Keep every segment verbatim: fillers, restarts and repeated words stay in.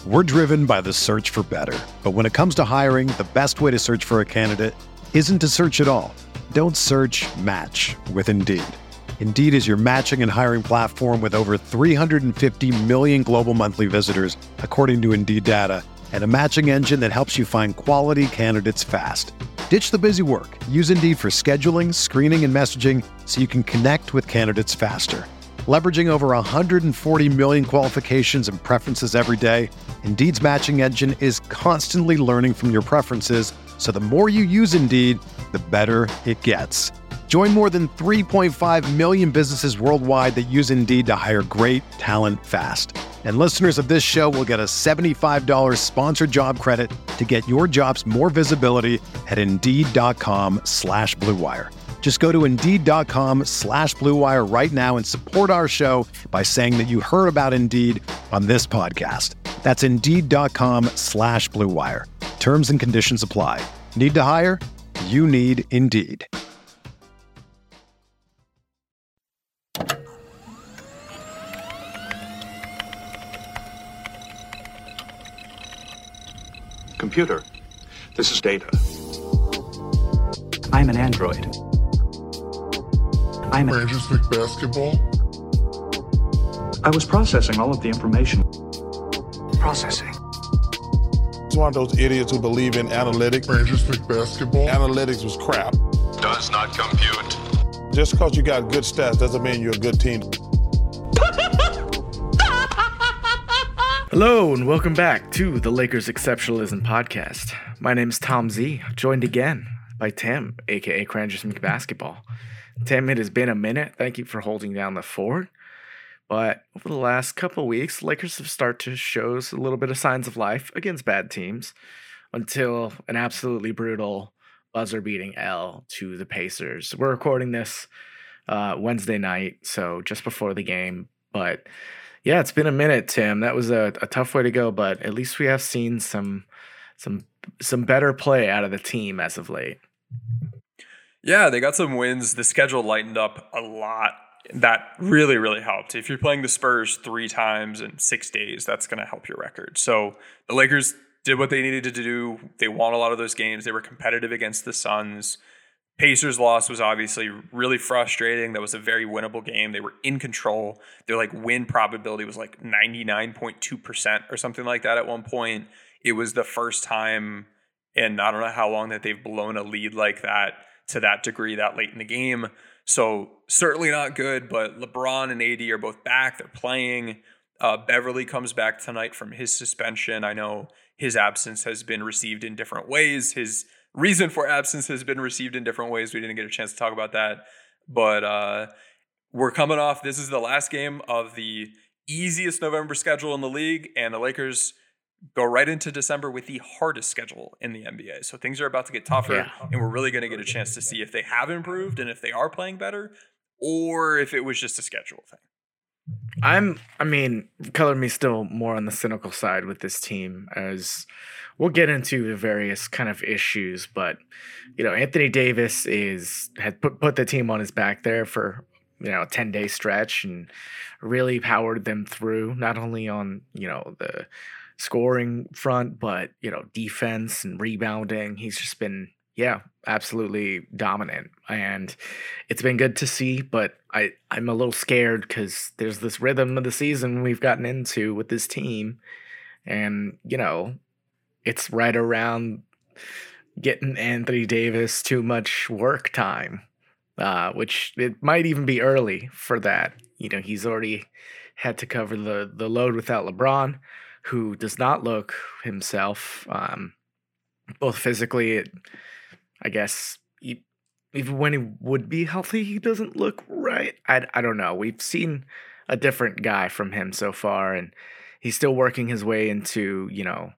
We're driven by the search for better. But when it comes to hiring, the best way to search for a candidate isn't to search at all. Don't search, match with Indeed. Indeed is your matching and hiring platform with over three hundred fifty million global monthly visitors, according to Indeed data, and a matching engine that helps you find quality candidates fast. Ditch the busy work. Use Indeed for scheduling, screening, and messaging so you can connect with candidates faster. Leveraging over one hundred forty million qualifications and preferences every day, Indeed's matching engine is constantly learning from your preferences, so the more you use Indeed, the better it gets. Join more than three point five million businesses worldwide that use Indeed to hire great talent fast. And listeners of this show will get a seventy-five dollars sponsored job credit to get your jobs more visibility at Indeed.com slash Blue Wire. Just go to Indeed.com slash Blue Wire right now and support our show by saying that you heard about Indeed on this podcast. That's Indeed.com slash Blue Wire. Terms and conditions apply. Need to hire? You need Indeed. Computer, this is Data. I'm an android. I'm a... Rangers pick basketball? I was processing all of the information. Processing. It's one of those idiots who believe in analytics. Rangers pick basketball? Analytics was crap. Does not compute. Just because you got good stats doesn't mean you're a good team. Hello and welcome back to the Lakers Exceptionalism Podcast. My name is Tom Z, joined again by Tim, aka Crangers Basketball. Tim, it has been a minute. Thank you for holding down the fort. But over the last couple of weeks, Lakers have started to show us a little bit of signs of life against bad teams until an absolutely brutal buzzer-beating L to the Pacers. We're recording this uh, Wednesday night, so just before the game. But yeah, it's been a minute, Tim. That was a, a tough way to go, but at least we have seen some some some better play out of the team as of late. Yeah, they got some wins. The schedule lightened up a lot. That really, really helped. If you're playing the Spurs three times in six days, that's going to help your record. So the Lakers did what they needed to do. They won a lot of those games. They were competitive against the Suns. Pacers loss was obviously really frustrating. That was a very winnable game. They were in control. Their like win probability was like ninety-nine point two percent or something like that at one point. It was the first time in I don't know how long that they've blown a lead like that to that degree that late in the game. So certainly not good, but LeBron and A D are both back. They're playing. Uh, Beverly comes back tonight from his suspension. I know his absence has been received in different ways. His reason for absence has been received in different ways. We didn't get a chance to talk about that. But uh, we're coming off. This is the last game of the easiest November schedule in the league, and the Lakers go right into December with the hardest schedule in the N B A. So things are about to get tougher, yeah. And we're really going to get a chance to see if they have improved and if they are playing better, or if it was just a schedule thing. I'm, I mean, color me still more on the cynical side with this team, as we'll get into the various kind of issues. But, you know, Anthony Davis is had put, put the team on his back there for, you know, a ten-day stretch and really powered them through, not only on, you know, the scoring front, but, you know, defense and rebounding. He's just been, yeah, absolutely dominant. And it's been good to see, but I, I'm a little scared because there's this rhythm of the season we've gotten into with this team. And, you know, it's right around getting Anthony Davis too much work time, uh, which it might even be early for that. You know, he's already had to cover the, the load without LeBron, who does not look himself, um, both physically, it, I guess, he, even when he would be healthy, he doesn't look right. I, I don't know. We've seen a different guy from him so far, and he's still working his way into, you know,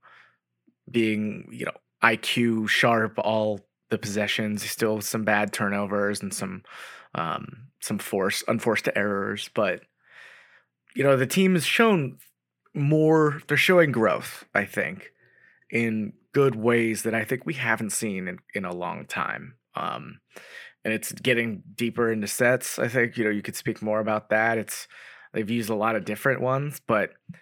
being, you know, I Q sharp all the possessions. He still has some bad turnovers and some um, some force unforced errors, but you know, the team has shown more. They're showing growth, I think, in good ways that I think we haven't seen in, in a long time. Um, and it's getting deeper into sets. I think, you know, you could speak more about that. It's they've used a lot of different ones, but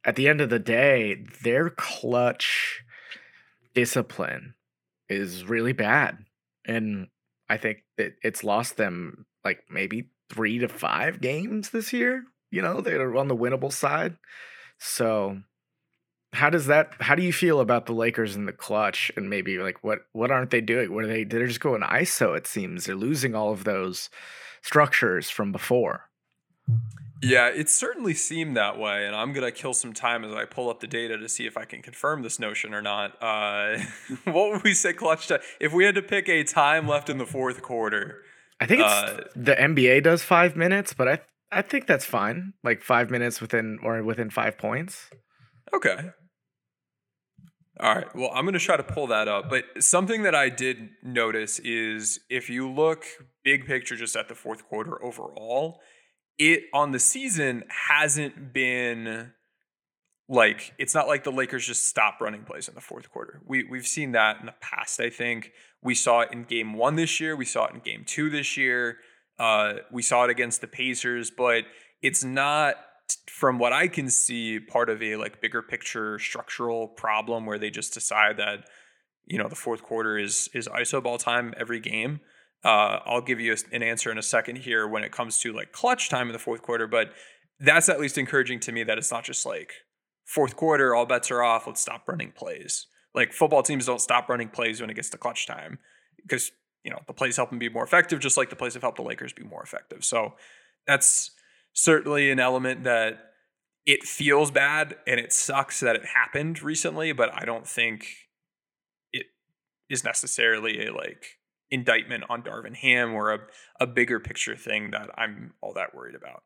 at the end of the day, their clutch discipline is really bad. And I think that it's lost them like maybe three to five games this year. You know, they're on the winnable side. So how does that how do you feel about the Lakers in the clutch, and maybe like what what aren't they doing? What are they they're just going I S O, it seems. They're losing all of those structures from before. Yeah, it certainly seemed that way, and I'm gonna kill some time as I pull up the data to see if I can confirm this notion or not. Uh, what would we say clutch time? If we had to pick a time left in the fourth quarter, I think it's uh, the N B A does five minutes, but I I think that's fine. Like five minutes within or within five points. Okay. All right. Well, I'm going to try to pull that up. But something that I did notice is if you look big picture just at the fourth quarter overall, it on the season hasn't been like, it's not like the Lakers just stop running plays in the fourth quarter. We, we've seen that in the past, I think. We saw it in game one this year. We saw it in game two this year. Uh, we saw it against the Pacers, but it's not, from what I can see, part of a like bigger picture structural problem where they just decide that, you know, the fourth quarter is is I S O ball time every game. Uh, I'll give you an answer in a second here when it comes to like clutch time in the fourth quarter, but that's at least encouraging to me that it's not just like fourth quarter, all bets are off, let's stop running plays. Like football teams don't stop running plays when it gets to clutch time because, you know, the plays help them be more effective, just like the plays have helped the Lakers be more effective. So that's certainly an element that it feels bad and it sucks that it happened recently, but I don't think it is necessarily a like indictment on Darvin Ham or a, a bigger picture thing that I'm all that worried about.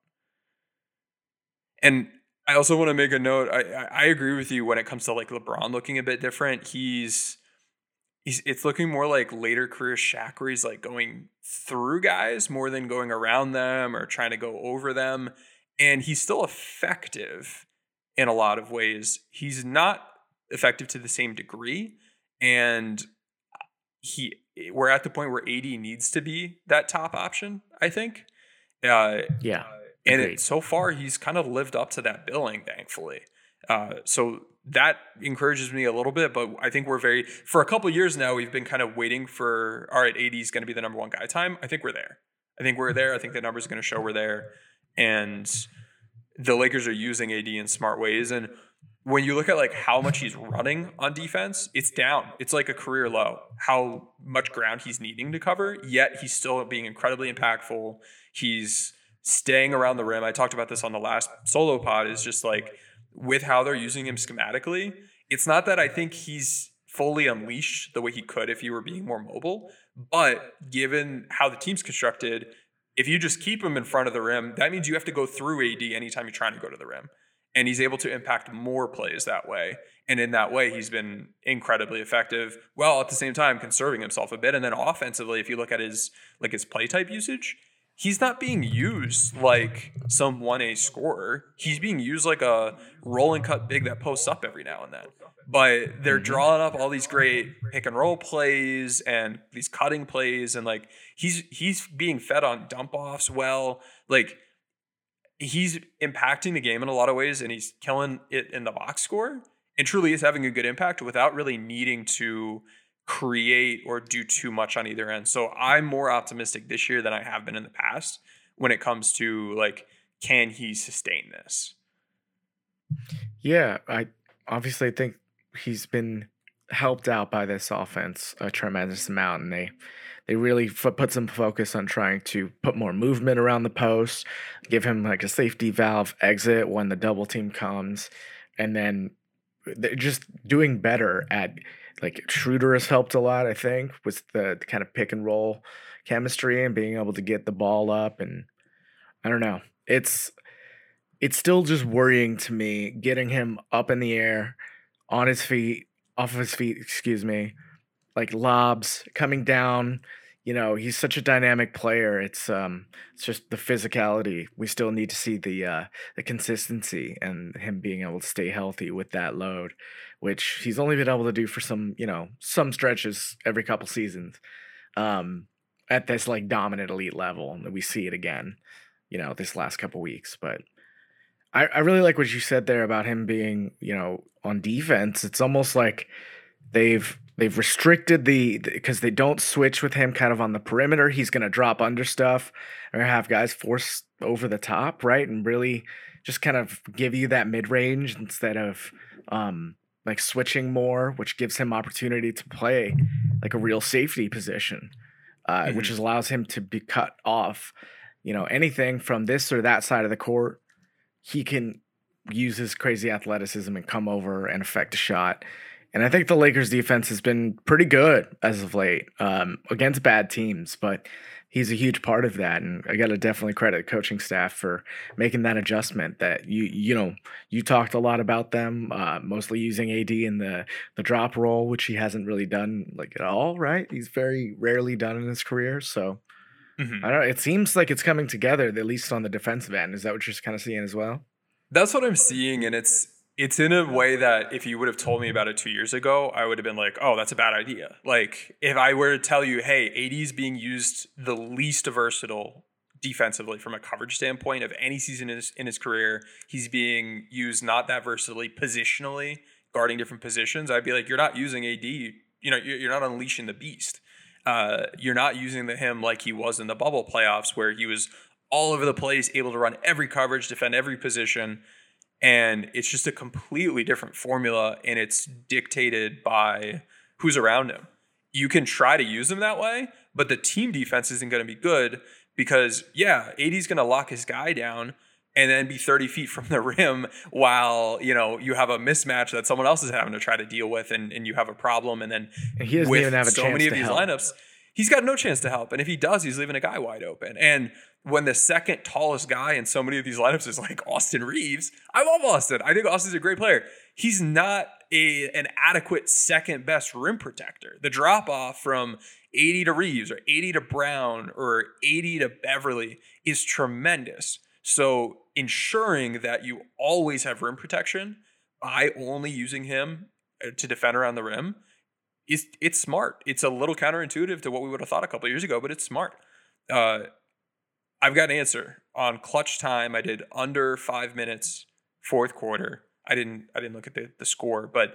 And I also want to make a note. I, I agree with you when it comes to like LeBron looking a bit different. He's He's, it's looking more like later career Shaq, where he's like going through guys more than going around them or trying to go over them. And he's still effective in a lot of ways. He's not effective to the same degree. And he we're at the point where A D needs to be that top option, I think. Uh, yeah. And it, so far, he's kind of lived up to that billing, thankfully. Uh, so that encourages me a little bit, but I think we're very, for a couple of years now, we've been kind of waiting for, all right, A D is going to be the number one guy time. I think we're there. I think we're there. I think the numbers are going to show we're there. And the Lakers are using A D in smart ways. And when you look at like how much he's running on defense, it's down. It's like a career low, how much ground he's needing to cover, yet he's still being incredibly impactful. He's staying around the rim. I talked about this on the last solo pod, is just like, with how they're using him schematically, it's not that I think he's fully unleashed the way he could if he were being more mobile, but given how the team's constructed, if you just keep him in front of the rim, that means you have to go through A D anytime you're trying to go to the rim. And he's able to impact more plays that way. And in that way, he's been incredibly effective, while at the same time conserving himself a bit. And then offensively, if you look at his like his play type usage, he's not being used like some one A scorer. He's being used like a roll and cut big that posts up every now and then. But they're drawing up all these great pick and roll plays and these cutting plays, and like he's he's being fed on dump offs well. Like he's impacting the game in a lot of ways, and he's killing it in the box score, and truly is having a good impact without really needing to create or do too much on either end. So I'm more optimistic this year than I have been in the past when it comes to like, can he sustain this? Yeah, I obviously think he's been helped out by this offense a tremendous amount, and they they really f- put some focus on trying to put more movement around the post, give him like a safety valve exit when the double team comes, and then they're just doing better at, like, Schroeder has helped a lot, I think, with the, the kind of pick and roll chemistry and being able to get the ball up. And I don't know, it's it's still just worrying to me getting him up in the air, on his feet, off of his feet, excuse me, like lobs coming down. You know, he's such a dynamic player. It's um, it's just the physicality. We still need to see the uh, the consistency and him being able to stay healthy with that load, which he's only been able to do for some, you know, some stretches every couple seasons, um, at this like dominant elite level. And we see it again, you know, this last couple weeks. But I, I really like what you said there about him being, you know, on defense. It's almost like they've they've restricted the because they don't switch with him kind of on the perimeter. He's going to drop under stuff or have guys force over the top, right? And really just kind of give you that mid range instead of um, like switching more, which gives him opportunity to play like a real safety position, uh, mm-hmm. which allows him to be cut off. You know, anything from this or that side of the court, he can use his crazy athleticism and come over and affect a shot. And I think the Lakers defense has been pretty good as of late um, against bad teams, but he's a huge part of that. And I got to definitely credit the coaching staff for making that adjustment that you, you know, you talked a lot about them, uh, mostly using A D in the, the drop roll, which he hasn't really done like at all, right? He's very rarely done in his career. So mm-hmm. I don't know. It seems like it's coming together, at least on the defensive end. Is that what you're kind of seeing as well? That's what I'm seeing. And it's, It's in a way that if you would have told me about it two years ago, I would have been like, oh, that's a bad idea. Like if I were to tell you, hey, A D is being used the least versatile defensively from a coverage standpoint of any season in his, in his career, he's being used not that versatilely positionally, guarding different positions. I'd be like, you're not using A D. You know, you're not unleashing the beast. Uh, you're not using the him like he was in the bubble playoffs where he was all over the place, able to run every coverage, defend every position. And it's just a completely different formula, and it's dictated by who's around him. You can try to use him that way, but the team defense isn't going to be good because, yeah, A D's going to lock his guy down and then be thirty feet from the rim while, you know, you have a mismatch that someone else is having to try to deal with, and, and you have a problem. And then and he doesn't with even have a so chance many of to these help. lineups, he's got no chance to help. And if he does, he's leaving a guy wide open. And when the second tallest guy in so many of these lineups is like Austin Reeves, I love Austin. I think Austin's a great player. He's not a an adequate second best rim protector. The drop off from A D to Reeves or A D to Brown or A D to Beverly is tremendous. So ensuring that you always have rim protection by only using him to defend around the rim is it's smart. It's a little counterintuitive to what we would have thought a couple of years ago, but it's smart. Uh, I've got an answer on clutch time. I did under five minutes, fourth quarter. I didn't. I didn't look at the, the score, but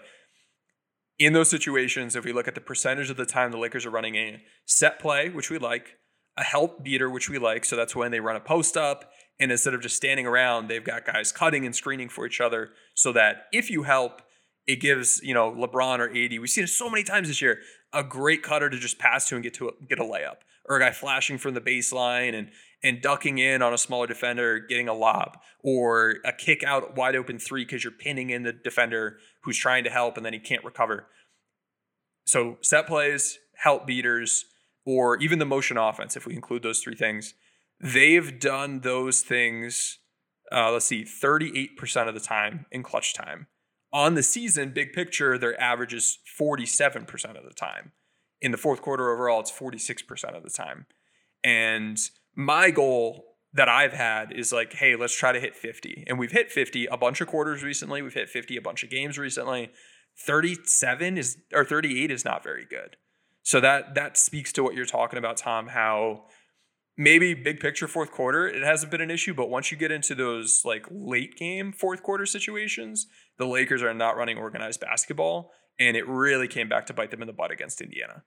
in those situations, if we look at the percentage of the time the Lakers are running a set play, which we like, a help beater, which we like, so that's when they run a post up, and instead of just standing around, they've got guys cutting and screening for each other, so that if you help, it gives, you know, LeBron or A D. We've seen it so many times this year. A great cutter to just pass to and get to a, get a layup, or a guy flashing from the baseline and and ducking in on a smaller defender, getting a lob, or a kick out wide open three because you're pinning in the defender who's trying to help and then he can't recover. So set plays, help beaters, or even the motion offense, if we include those three things, they've done those things, uh, let's see, thirty-eight percent of the time in clutch time. On the season, big picture, their average is forty-seven percent of the time. In the fourth quarter overall, it's forty-six percent of the time. And my goal that I've had is like, hey, let's try to hit fifty. And we've hit fifty a bunch of quarters recently. We've hit fifty a bunch of games recently. thirty-seven is or thirty-eight is not very good. So that that speaks to what you're talking about, Tom, how maybe big picture fourth quarter, it hasn't been an issue, but once you get into those like late game fourth quarter situations, the Lakers are not running organized basketball, and it really came back to bite them in the butt against Indiana.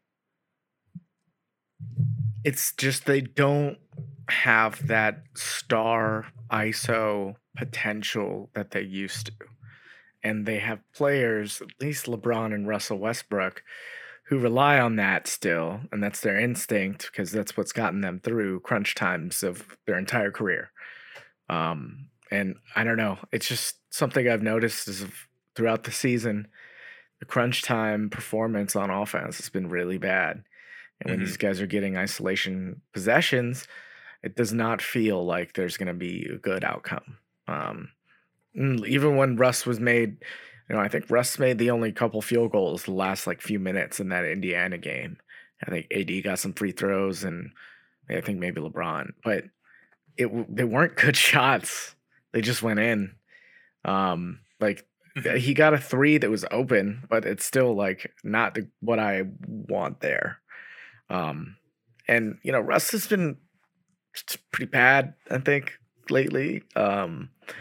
It's just they don't have that star I S O potential that they used to. And they have players, at least LeBron and Russell Westbrook, who rely on that still, and that's their instinct because that's what's gotten them through crunch times of their entire career. Um, and I don't know, it's just something I've noticed is throughout the season, the crunch time performance on offense has been really bad. And when mm-hmm. these guys are getting isolation possessions, it does not feel like there's going to be a good outcome. Um, even when Russ was made, you know, I think Russ made the only couple field goals the last like few minutes in that Indiana game. I think A D got some free throws, and I think maybe LeBron, but it they weren't good shots. They just went in. Um, like he got a three that was open, but it's still like not the, what I want there. Um, and you know, Russ has been pretty bad, I think, lately. Um,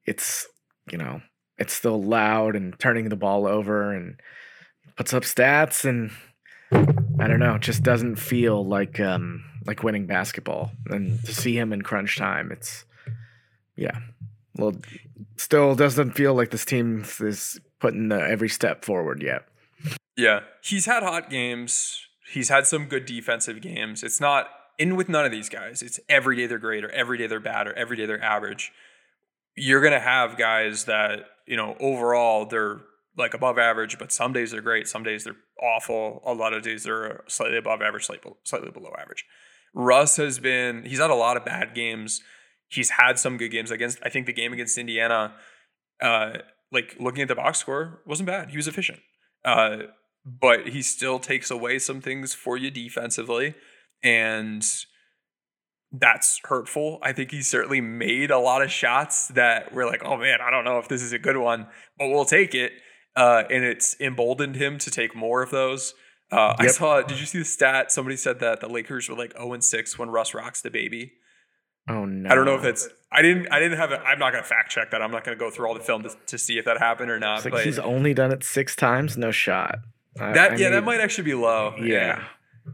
it's, you know, it's still loud and turning the ball over and puts up stats, and I don't know, it just doesn't feel like um like winning basketball. And to see him in crunch time, it's yeah. Well, still doesn't feel like this team is putting the, every step forward yet. Yeah, he's had hot games. He's had some good defensive games. It's not in with none of these guys. It's every day they're great, or every day they're bad, or every day they're average. You're going to have guys that, you know, overall they're like above average, but some days they're great. Some days they're awful. A lot of days they're slightly above average, slightly, slightly below average. Russ has been, he's had a lot of bad games. He's had some good games against, I think the game against Indiana, uh, like looking at the box score, wasn't bad. He was efficient. Uh, but he still takes away some things for you defensively. And that's hurtful. I think he certainly made a lot of shots that we're like, oh man, I don't know if this is a good one, but we'll take it. Uh, and it's emboldened him to take more of those. Uh, yep. I saw, did you see the stat? Somebody said that the Lakers were like oh and six when Russ rocks the baby. Oh no. I don't know if it's, I didn't, I didn't have it. I'm not going to fact check that. I'm not going to go through all the film to, to see if that happened or not. It's like but he's only done it six times. No shot. That, I, I yeah, mean, that might actually be low. Yeah. yeah.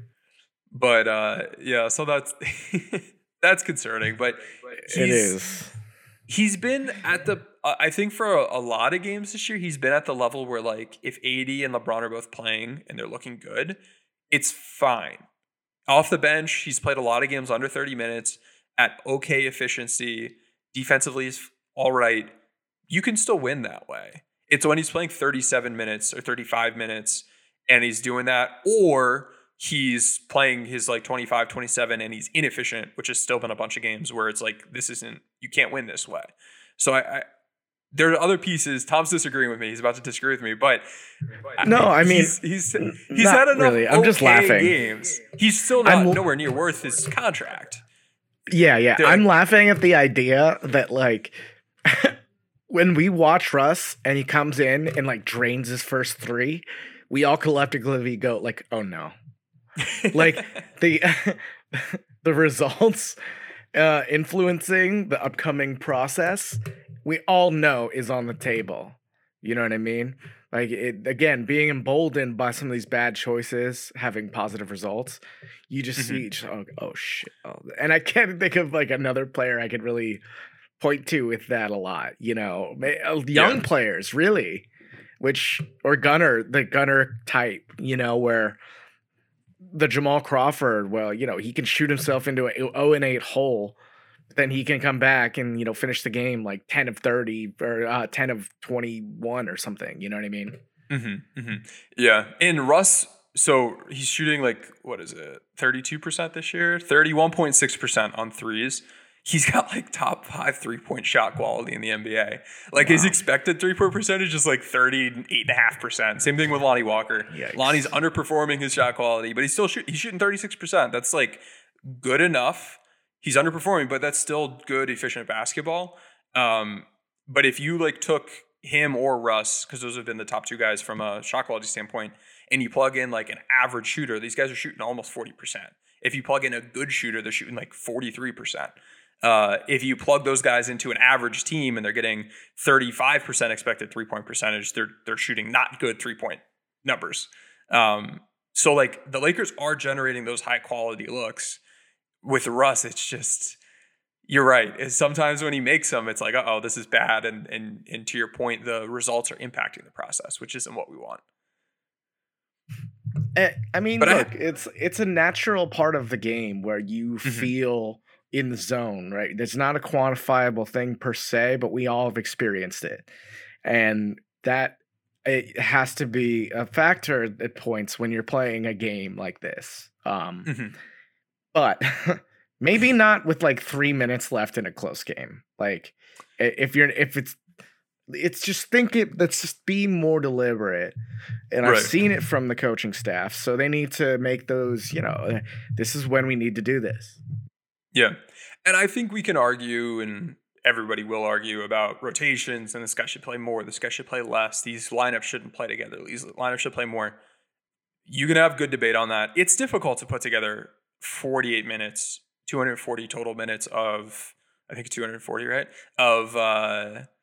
But uh, yeah, so that's, that's concerning, but he's, it is. He's been at the, uh, I think for a, a lot of games this year, he's been at the level where like if A D and LeBron are both playing and they're looking good, it's fine. Off the bench, he's played a lot of games under thirty minutes at okay efficiency. Defensively is all right. You can still win that way. It's when he's playing thirty-seven minutes or thirty-five minutes and he's doing that, or he's playing his like twenty-five, twenty-seven and he's inefficient, which has still been a bunch of games where it's like, this isn't, you can't win this way. So I, I there are other pieces. Tom's disagreeing with me. He's about to disagree with me, but no, I mean, he's he's, he's had enough really. I'm okay just laughing. games. He's still not I'm, nowhere near worth his contract. Yeah, yeah. They're, I'm laughing at the idea that like when we watch Russ and he comes in and like drains his first three, we all collectively go like, "Oh no!" Like the the results uh, influencing the upcoming process, we all know is on the table. You know what I mean? Like it again, being emboldened by some of these bad choices, having positive results, you just mm-hmm. see, just, oh, oh shit! Oh. And I can't think of like another player I could really point to with that a lot. You know, young yeah. players really, which or gunner, the gunner type. You know, where the Jamal Crawford, well, you know, he can shoot himself into an oh and eight hole. Then he can come back and, you know, finish the game like ten of thirty or uh, ten of twenty-one or something. You know what I mean? Mm-hmm, mm-hmm. Yeah. And Russ, so he's shooting like, what is it, thirty-two percent this year? thirty-one point six percent on threes. He's got like top five three-point shot quality in the N B A. Like wow. his expected three-point percentage is like thirty-eight point five percent. Same thing with Lonnie Walker. Yikes. Lonnie's underperforming his shot quality, but he's still shoot, he's shooting thirty-six percent. That's like good enough. He's underperforming, but that's still good, efficient basketball. Um, but if you like took him or Russ, because those have been the top two guys from a shot quality standpoint, and you plug in like an average shooter, these guys are shooting almost forty percent. If you plug in a good shooter, they're shooting like forty-three percent. Uh, if you plug those guys into an average team and they're getting thirty-five percent expected three-point percentage, they're they're shooting not good three-point numbers. Um, so like the Lakers are generating those high-quality looks. With Russ, it's just, you're right. It's sometimes when he makes them, it's like, oh, this is bad. And, and, and to your point, the results are impacting the process, which isn't what we want. I mean, but look, I, it's it's a natural part of the game where you mm-hmm. feel in the zone, right? There's not a quantifiable thing per se, but we all have experienced it. And that it has to be a factor at points when you're playing a game like this. Um mm-hmm. But maybe not with like three minutes left in a close game. Like if you're, if it's, it's just think it, let's just be more deliberate. And I've right. seen it from the coaching staff. So they need to make those, you know, this is when we need to do this. Yeah. And I think we can argue, and everybody will argue about rotations, and this guy should play more, this guy should play less. These lineups shouldn't play together. These lineups should play more. You can have good debate on that. It's difficult to put together forty-eight minutes, two hundred forty total minutes of, I think two hundred forty, right? Of uh,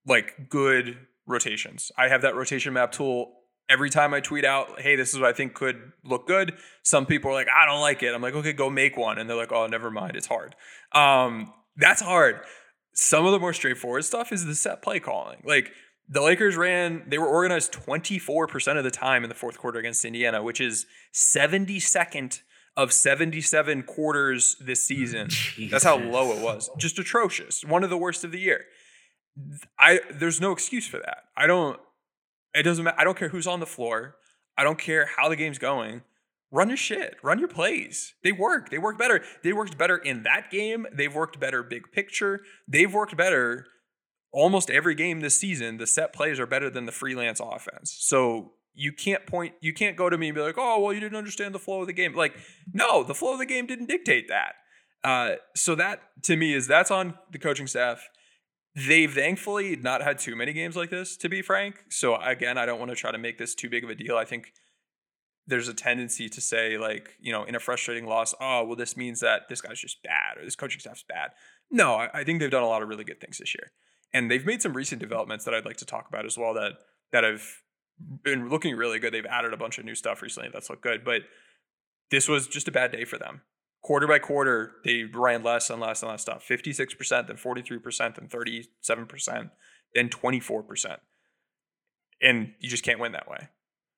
like good rotations. I have that rotation map tool every time I tweet out, hey, this is what I think could look good. Some people are like, I don't like it. I'm like, okay, go make one. And they're like, oh, never mind. It's hard. Um, that's hard. Some of the more straightforward stuff is the set play calling. Like the Lakers ran, they were organized twenty-four percent of the time in the fourth quarter against Indiana, which is seventy-second of seventy-seven quarters this season. Jesus. That's how low it was. Just atrocious. One of the worst of the year. I there's no excuse for that. I don't it doesn't matter. I don't care who's on the floor. I don't care how the game's going. Run your shit. Run your plays. They work. They work better. They worked better in that game. They've worked better big picture. They've worked better almost every game this season. The set plays are better than the freelance offense. So you can't point, you can't go to me and be like, oh, well, you didn't understand the flow of the game. Like, no, the flow of the game didn't dictate that. Uh, so that to me is that's on the coaching staff. They've thankfully not had too many games like this, to be frank. So again, I don't want to try to make this too big of a deal. I think there's a tendency to say, like, you know, in a frustrating loss, oh, well, this means that this guy's just bad or this coaching staff's bad. No, I, I think they've done a lot of really good things this year. And they've made some recent developments that I'd like to talk about as well that that have been looking really good. They've added a bunch of new stuff recently that's looked good. But this was just a bad day for them. Quarter by quarter, they ran less and less and less stuff. fifty-six percent, then forty-three percent, then thirty-seven percent, then twenty-four percent. And you just can't win that way.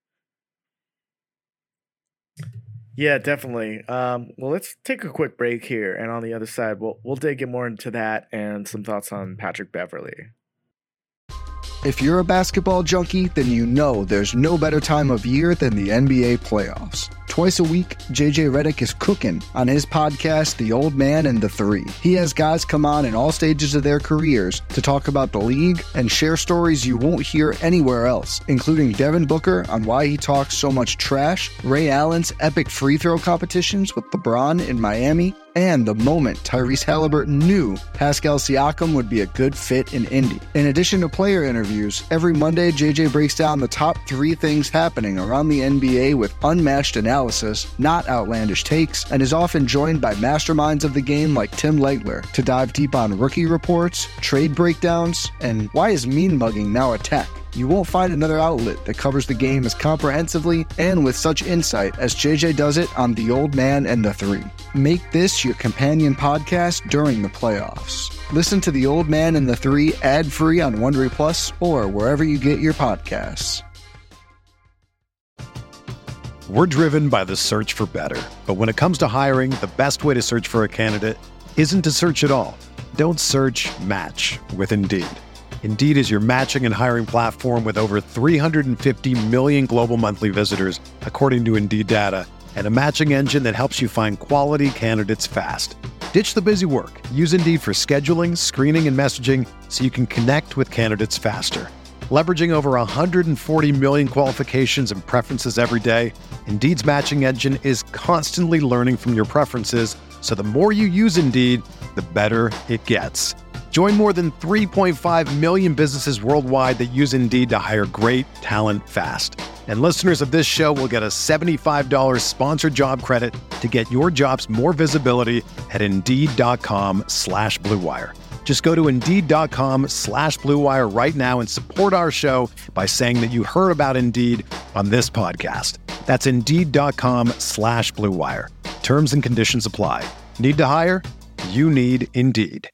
Yeah, definitely. Um, well, let's take a quick break here. And on the other side, we'll, we'll dig in more into that and some thoughts on Patrick Beverley. If you're a basketball junkie, then you know there's no better time of year than the N B A playoffs. Twice a week, J J Redick is cooking on his podcast, The Old Man and the Three. He has guys come on in all stages of their careers to talk about the league and share stories you won't hear anywhere else, including Devin Booker on why he talks so much trash, Ray Allen's epic free throw competitions with LeBron in Miami, and the moment Tyrese Halliburton knew Pascal Siakam would be a good fit in Indy. In addition to player interviews, every Monday J J breaks down the top three things happening around the N B A with unmatched analysis, not outlandish takes, and is often joined by masterminds of the game like Tim Legler to dive deep on rookie reports, trade breakdowns, and why is mean mugging now a tech? You won't find another outlet that covers the game as comprehensively and with such insight as J J does it on The Old Man and the Three. Make this your companion podcast during the playoffs. Listen to The Old Man and the Three ad-free on Wondery Plus or wherever you get your podcasts. We're driven by the search for better. But when it comes to hiring, the best way to search for a candidate isn't to search at all. Don't search, match with Indeed. Indeed is your matching and hiring platform with over three hundred fifty million global monthly visitors, according to Indeed data, and a matching engine that helps you find quality candidates fast. Ditch the busy work. Use Indeed for scheduling, screening, and messaging so you can connect with candidates faster. Leveraging over one hundred forty million qualifications and preferences every day, Indeed's matching engine is constantly learning from your preferences, so the more you use Indeed, the better it gets. Join more than three point five million businesses worldwide that use Indeed to hire great talent fast. And listeners of this show will get a seventy-five dollars sponsored job credit to get your jobs more visibility at Indeed.com slash Blue Wire. Just go to Indeed.com slash Blue Wire right now and support our show by saying that you heard about Indeed on this podcast. That's Indeed.com slash Blue Wire. Terms and conditions apply. Need to hire? You need Indeed.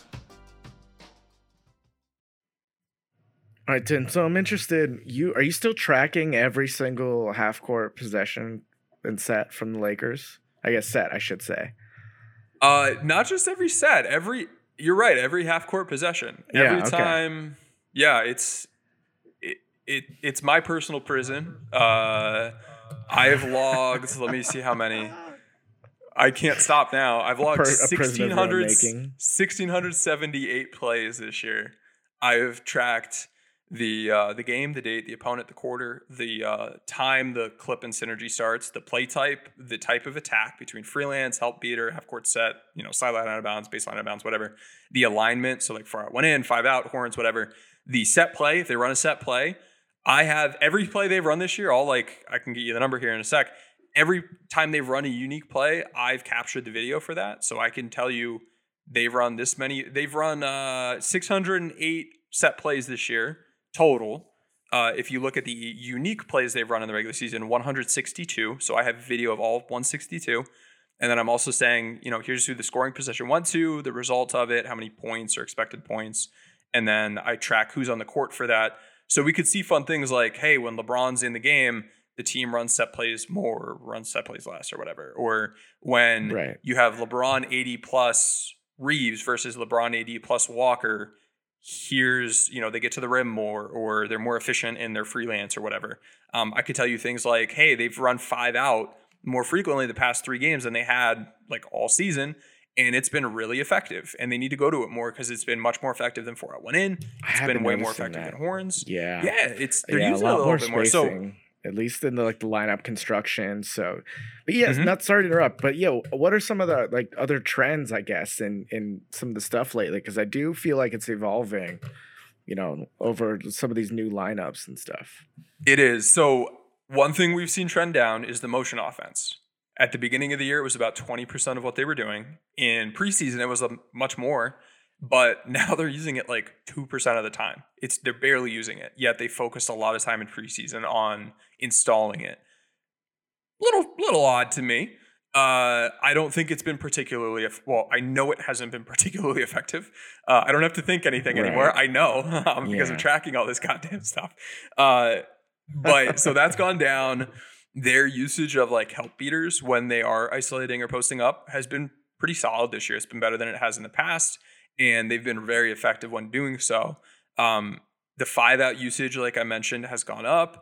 All right, Tim. So I'm interested. You are you still tracking every single half court possession and set from the Lakers? I guess set, I should say. Uh, not just every set. Every you're right. Every half court possession. Yeah, every okay. time. Yeah, it's it, it it's my personal prison. Uh, I have logged. Let me see how many. I can't stop now. I've logged sixteen hundred, sixteen seventy-eight plays this year. I've tracked the uh, the game, the date, the opponent, the quarter, the uh, time the clip and synergy starts, the play type, the type of attack between freelance, help beater, half court set, you know, sideline out of bounds, baseline out of bounds, whatever. The alignment, so like far out, one in, five out, horns, whatever. The set play, if they run a set play, I have every play they've run this year, all like, I can get you the number here in a sec. Every time they've run a unique play, I've captured the video for that. So I can tell you They've run this many. They've run uh, six hundred eight set plays this year total. Uh, if you look at the unique plays they've run in the regular season, one hundred sixty-two. So I have video of all one hundred sixty-two. And then I'm also saying, you know, here's who the scoring position went to, the result of it, how many points or expected points. And then I track who's on the court for that. So we could see fun things like, hey, when LeBron's in the game, the team runs set plays more, or runs set plays less, or whatever. Or when right. you have LeBron eighty plus Reeves versus LeBron A D plus Walker, here's, you know, they get to the rim more, or they're more efficient in their freelance or whatever. Um, I could tell you things like, hey, they've run five out more frequently the past three games than they had like all season, and it's been really effective. And they need to go to it more because it's been much more effective than four out one in. It's been way more effective that. than horns. Yeah, yeah, it's they're yeah, using a lot it a little more bit spacing. more. So. At least in the like the lineup construction. So, but yeah, Mm-hmm. not sorry to interrupt, but yo, what are some of the like other trends, I guess, in in some of the stuff lately? Because I do feel like it's evolving, you know, over some of these new lineups and stuff. It is. So one thing we've seen trend down is the motion offense. At the beginning of the year, it was about twenty percent of what they were doing. In preseason, it was a much more. But now they're using it like two percent of the time. It's they're barely using it. Yet they focused a lot of time in preseason on installing it. Little little odd to me. Uh, I don't think it's been particularly well. I know it hasn't been particularly effective. Uh, I don't have to think anything right. anymore. I know um, because yeah. I'm tracking all this goddamn stuff. Uh, but so that's gone down. Their usage of like help beaters when they are isolating or posting up has been pretty solid this year. It's been better than it has in the past. And they've been very effective when doing so. Um, the five out usage, like I mentioned, has gone up.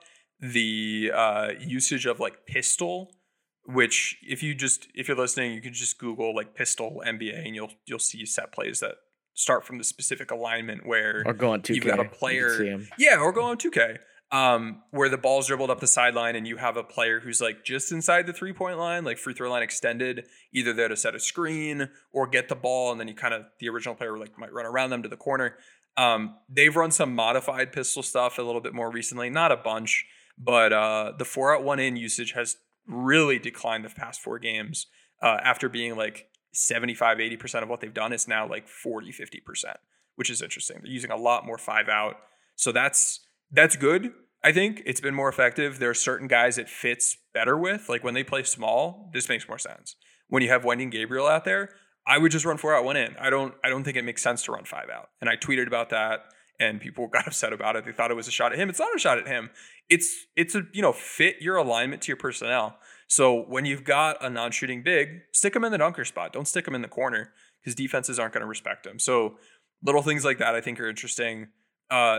The uh, usage of like pistol, which if you just if you're listening, you can just Google like pistol N B A and you'll you'll see set plays that start from the specific alignment where or go on two K. You've got a player, yeah, or go on two K. Um, where the ball's dribbled up the sideline and you have a player who's like just inside the three point line, like free throw line extended, either there to set a screen or get the ball, and then you kind of the original player like might run around them to the corner. Um, they've run some modified pistol stuff a little bit more recently, not a bunch, but uh, the four out one in usage has really declined the past four games. Uh, after being like seventy-five, eighty percent of what they've done, it's now like forty, fifty percent, which is interesting. They're using a lot more five out, so that's. That's good. I think it's been more effective. There are certain guys it fits better with. Like when they play small, this makes more sense. When you have Wendy and Gabriel out there, I would just run four out, one in. I don't I don't think it makes sense to run five out. And I tweeted about that and people got upset about it. They thought it was a shot at him. It's not a shot at him. It's it's a, you know, fit your alignment to your personnel. So when you've got a non-shooting big, stick him in the dunker spot. Don't stick him in the corner because defenses aren't going to respect him. So little things like that I think are interesting. Uh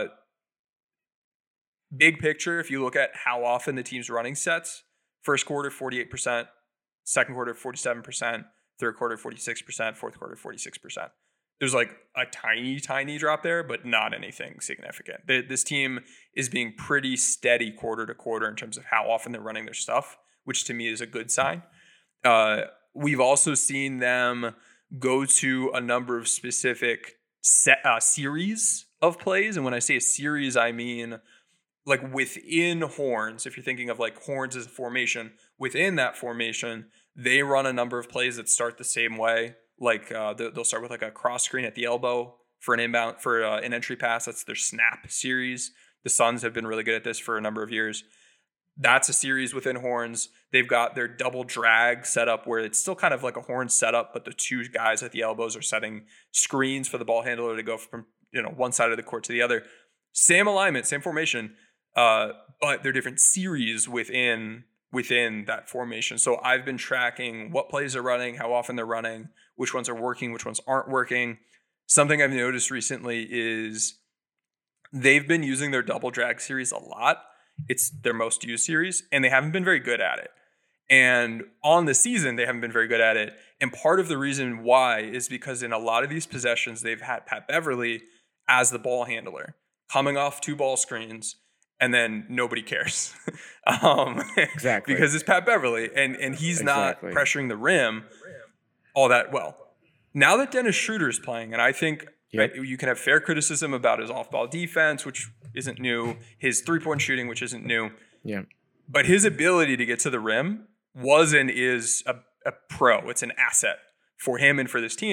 Big picture, if you look at how often the team's running sets, first quarter, forty-eight percent, second quarter, forty-seven percent, third quarter, forty-six percent, fourth quarter, forty-six percent. There's like a tiny, tiny drop there, but not anything significant. This team is being pretty steady quarter to quarter in terms of how often they're running their stuff, which to me is a good sign. Uh, we've also seen them go to a number of specific set, uh, series of plays. And when I say a series, I mean like within horns, if you're thinking of like horns as a formation, within that formation, they run a number of plays that start the same way. Like uh, they'll start with like a cross screen at the elbow for an inbound, for uh, an entry pass. That's their snap series. The Suns have been really good at this for a number of years. That's a series within horns. They've got their double drag set up where it's still kind of like a horn setup, but the two guys at the elbows are setting screens for the ball handler to go from, you know, one side of the court to the other. Same alignment, same formation. Uh, but they're different series within within that formation. So I've been tracking what plays are running, how often they're running, which ones are working, which ones aren't working. Something I've noticed recently is they've been using their double drag series a lot. It's their most used series, and they haven't been very good at it. And on the season, they haven't been very good at it. And part of the reason why is because in a lot of these possessions, they've had Pat Beverly as the ball handler, coming off two ball screens, and then nobody cares. um, exactly. Because it's Pat Beverly, and, and he's exactly. not pressuring the rim all that well. Now that Dennis Schroeder's playing, and I think yep. right, you can have fair criticism about his off-ball defense, which isn't new, his three-point shooting, which isn't new. Yeah. But his ability to get to the rim was and is a, a pro. It's an asset for him and for this team.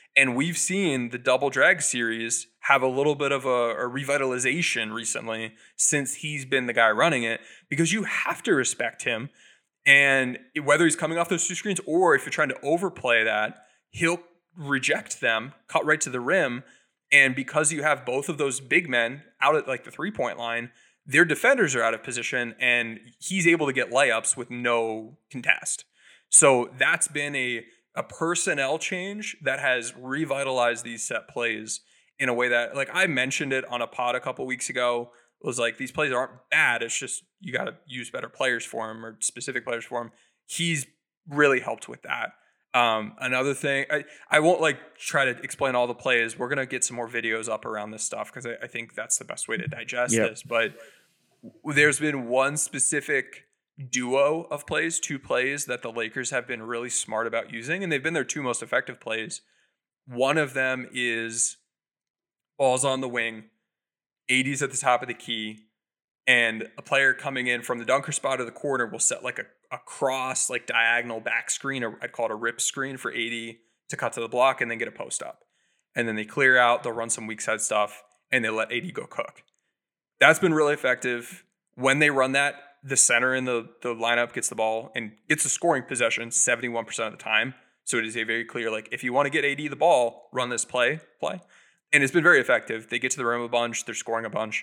And we've seen the double drag series have a little bit of a, a revitalization recently since he's been the guy running it, because you have to respect him. And whether he's coming off those two screens or if you're trying to overplay that, he'll reject them, cut right to the rim. And because you have both of those big men out at like the three-point line, their defenders are out of position and he's able to get layups with no contest. So that's been a, a personnel change that has revitalized these set plays in a way that, like I mentioned it on a pod a couple weeks ago, it was like, these plays aren't bad. It's just you got to use better players for them or specific players for them. He's really helped with that. Um, another thing, I, I won't like try to explain all the plays. We're going to get some more videos up around this stuff because I, I think that's the best way to digest yep. this. But there's been one specific duo of plays, two plays that the Lakers have been really smart about using, and they've been their two most effective plays. One of them is balls on the wing, A D's at the top of the key, and a player coming in from the dunker spot of the corner will set like a, a cross, like diagonal back screen, or I'd call it a rip screen for A D to cut to the block and then get a post up. And then they clear out, they'll run some weak side stuff, and they let A D go cook. That's been really effective. When they run that, the center in the, the lineup gets the ball and gets a scoring possession seventy-one percent of the time. So it is a very clear, like, if you want to get A D the ball, run this play, play. And it's been very effective. They get to the rim a bunch. They're scoring a bunch.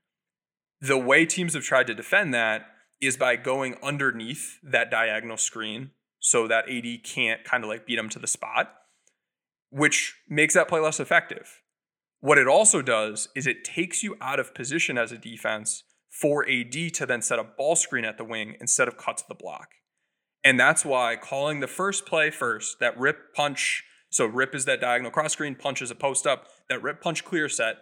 The way teams have tried to defend that is by going underneath that diagonal screen so that A D can't kind of like beat them to the spot, which makes that play less effective. What it also does is it takes you out of position as a defense for A D to then set a ball screen at the wing instead of cut to the block. And that's why calling the first play first, that rip punch, so rip is that diagonal cross screen, punch is a post up, that rip punch clear set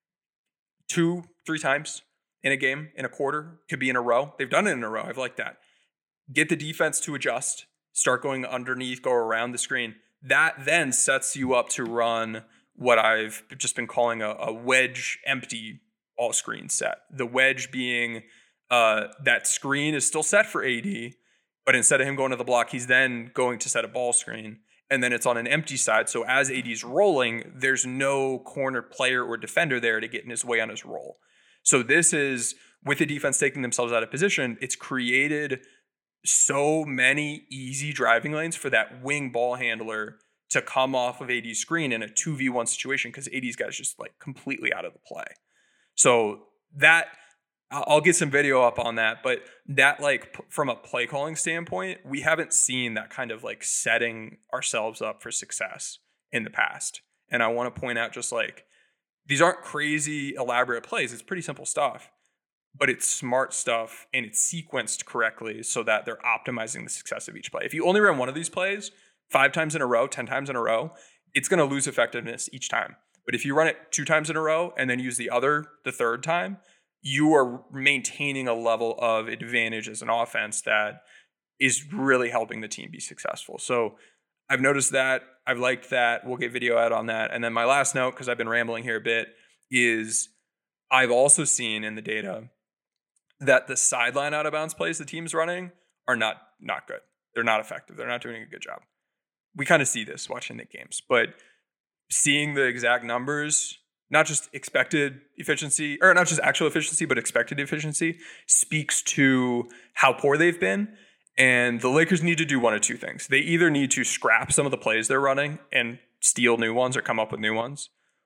two, three times in a game, in a quarter, could be in a row. They've done it in a row. I've liked that. Get the defense to adjust, start going underneath, go around the screen. That then sets you up to run what I've just been calling a, a wedge empty all screen set. The wedge being uh, that screen is still set for A D, but instead of him going to the block, he's then going to set a ball screen. And then it's on an empty side. So as A D's rolling, there's no corner player or defender there to get in his way on his roll. So this is, with the defense taking themselves out of position, it's created so many easy driving lanes for that wing ball handler to come off of A D's screen in a two v one situation because A D's guys just like completely out of the play. So that, I'll get some video up on that, but that like p- from a play calling standpoint, we haven't seen that kind of like setting ourselves up for success in the past. And I want to point out just like, these aren't crazy elaborate plays. It's pretty simple stuff, but it's smart stuff and it's sequenced correctly so that they're optimizing the success of each play. If you only run one of these plays five times in a row, ten times in a row, it's going to lose effectiveness each time. But if you run it two times in a row and then use the other the third time, you are maintaining a level of advantage as an offense that is really helping the team be successful. So I've noticed that. I've liked that. We'll get video out on that. And then my last note, because I've been rambling here a bit, is I've also seen in the data that the sideline out of bounds plays the team's running are not not good. They're not effective. They're not doing a good job. We kind of see this watching the games, but seeing the exact numbers, not just expected efficiency, or not just actual efficiency, but expected efficiency, speaks to how poor they've been. And the Lakers need to do one of two things. They either need to scrap some of the plays they're running and steal new ones or come up with new ones,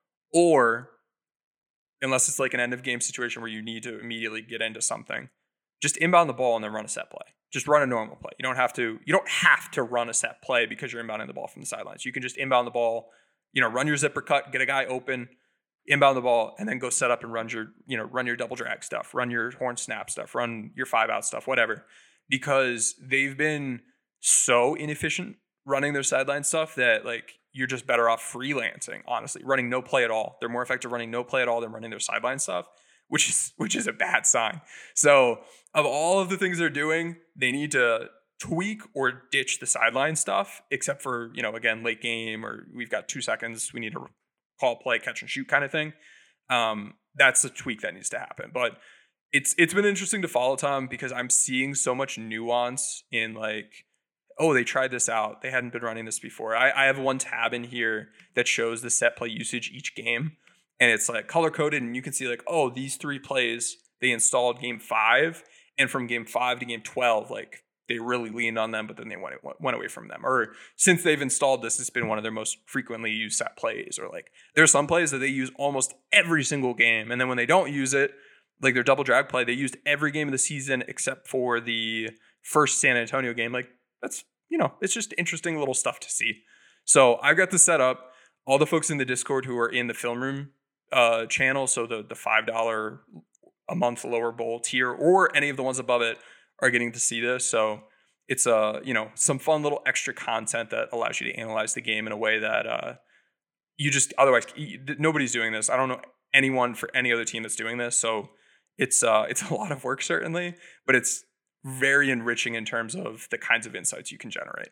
or unless it's like an end of game situation where you need to immediately get into something, just inbound the ball and then run a set play. Just run a normal play. You don't have to, you don't have to run a set play because you're inbounding the ball from the sidelines. You can just inbound the ball, you know, run your zipper cut, get a guy open, inbound the ball, and then go set up and run your, you know, run your double drag stuff, run your horn snap stuff, run your five out stuff, whatever. Because they've been so inefficient running their sideline stuff that like you're just better off freelancing, honestly, running no play at all. They're more effective running no play at all than running their sideline stuff, which is which is a bad sign. So of all of the things they're doing, they need to tweak or ditch the sideline stuff, except for, you know, again, late game or we've got two seconds, we need to call play, catch and shoot kind of thing. Um, that's the tweak that needs to happen. But It's it's been interesting to follow, Tom, because I'm seeing so much nuance in like oh, they tried this out. They hadn't been running this before. I, I have one tab in here that shows the set play usage each game. And it's like color coded, and you can see like, oh, these three plays they installed game five, and from game five to game twelve, like they really leaned on them, but then they went went away from them. Or since they've installed this, it's been one of their most frequently used set plays. Or like there's some plays that they use almost every single game, and then when they don't use it, like their double drag play, they used every game of the season except for the first San Antonio game. Like that's, you know, it's just interesting little stuff to see. So I've got this set up. All the folks in the Discord who are in the film room uh, channel, so the the five dollars a month lower bowl tier, or any of the ones above it, are getting to see this. So it's uh, you know, some fun little extra content that allows you to analyze the game in a way that uh, you just otherwise you, nobody's doing this. I don't know anyone for any other team that's doing this. So it's uh, it's a lot of work certainly, but it's very enriching in terms of the kinds of insights you can generate.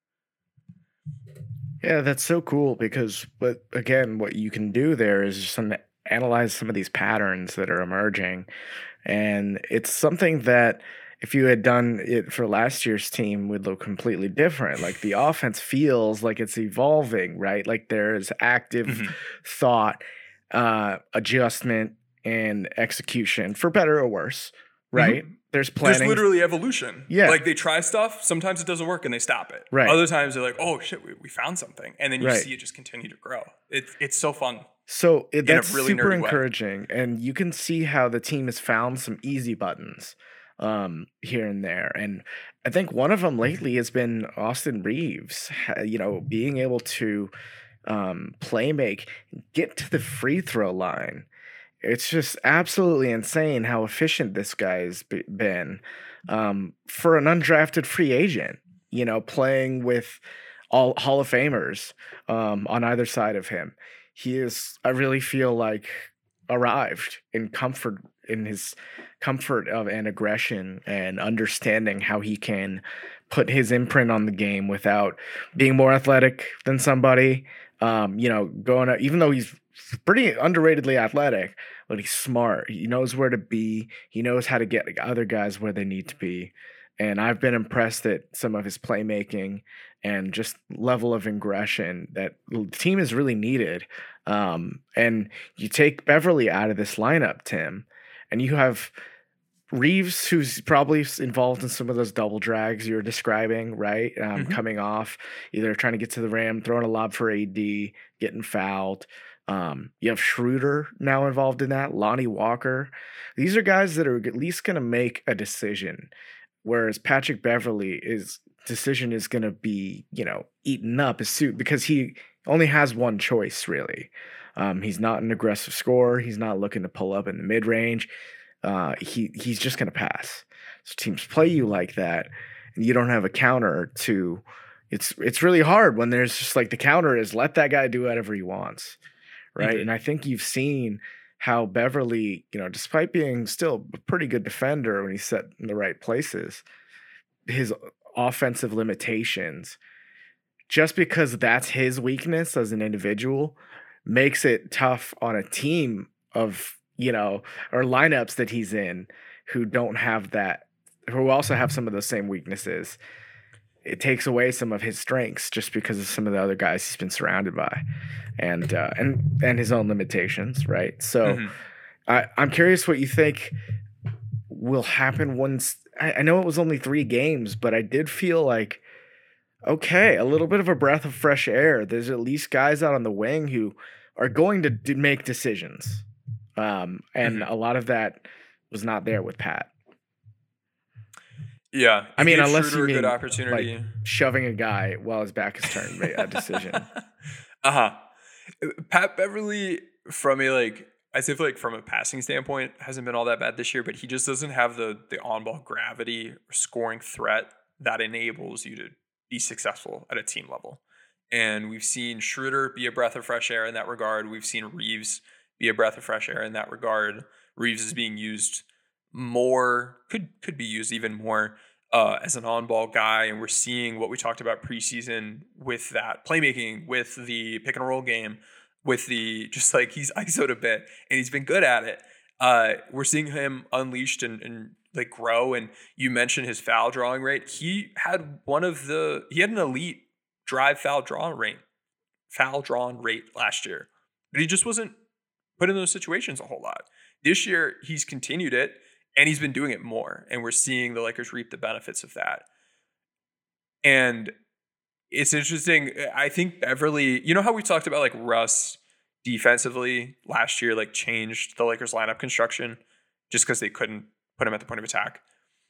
Yeah, that's so cool because, but again, what you can do there is just some, analyze some of these patterns that are emerging. And it's something that if you had done it for last year's team would look completely different. Like the offense feels like it's evolving, right? Like there's active mm-hmm. thought, uh, adjustment, and execution for better or worse, right? Mm-hmm. There's planning. There's literally evolution. Yeah. Like they try stuff. Sometimes it doesn't work and they stop it. Right. Other times they're like, oh shit, we, we found something. And then you right. see it just continue to grow. It, it's so fun. So it, that's really super nerdy encouraging. way. And you can see how the team has found some easy buttons um, here and there. And I think one of them lately has been Austin Reaves, you know, being able to um, play make, get to the free throw line. It's just absolutely insane how efficient this guy's been um, for an undrafted free agent, you know, playing with all Hall of Famers um, on either side of him. He is, I really feel like, arrived in comfort, in his comfort of and aggression and understanding how he can put his imprint on the game without being more athletic than somebody, um, you know, going out, even though he's pretty underratedly athletic, but he's smart. He knows where to be. He knows how to get other guys where they need to be. And I've been impressed at some of his playmaking and just level of aggression that the team has really needed. Um, and you take Beverly out of this lineup, Tim, and you have Reaves, who's probably involved in some of those double drags you're describing, right? Um, mm-hmm. Coming off, either trying to get to the rim, throwing a lob for A D, getting fouled. Um, you have Schroeder now involved in that, Lonnie Walker. These are guys that are at least going to make a decision, whereas Patrick Beverly, his decision is going to be, you know, eaten up as soon because he only has one choice, really. Um, he's not an aggressive scorer. He's not looking to pull up in the mid-range. Uh, he he's just going to pass. So teams play you like that, and you don't have a counter to. It's it's really hard when there's just like the counter is let that guy do whatever he wants. Right. Mm-hmm. And I think you've seen how Beverly, you know, despite being still a pretty good defender when he's set in the right places, his offensive limitations, just because that's his weakness as an individual, makes it tough on a team of, you know, or lineups that he's in who don't have that, who also have some of those same weaknesses. It takes away some of his strengths just because of some of the other guys he's been surrounded by, and uh, and and his own limitations, right? So, mm-hmm. I, I'm curious what you think will happen once. I, I know it was only three games, but I did feel like, okay, a little bit of a breath of fresh air. There's at least guys out on the wing who are going to do, make decisions, um, and mm-hmm. a lot of that was not there with Pat. Yeah, I mean, unless Schroeder you mean a good opportunity, like shoving a guy while his back is turned, made a decision. uh huh. Pat Beverly, from a like, I say like from a passing standpoint, hasn't been all that bad this year, but he just doesn't have the the on ball gravity or scoring threat that enables you to be successful at a team level. And we've seen Schroeder be a breath of fresh air in that regard. We've seen Reaves be a breath of fresh air in that regard. Reaves is being used more, could could be used even more uh, as an on-ball guy, and we're seeing what we talked about preseason with that playmaking, with the pick and roll game, with the just like he's I S O'd a bit, and he's been good at it. Uh, we're seeing him unleashed and, and like grow. And you mentioned his foul drawing rate. He had one of the he had an elite drive foul drawn rate, foul drawn rate last year, but he just wasn't put in those situations a whole lot. This year, he's continued it, and he's been doing it more, and we're seeing the Lakers reap the benefits of that. And it's interesting. I think Beverly, you know how we talked about like Russ defensively last year, like changed the Lakers lineup construction just because they couldn't put him at the point of attack.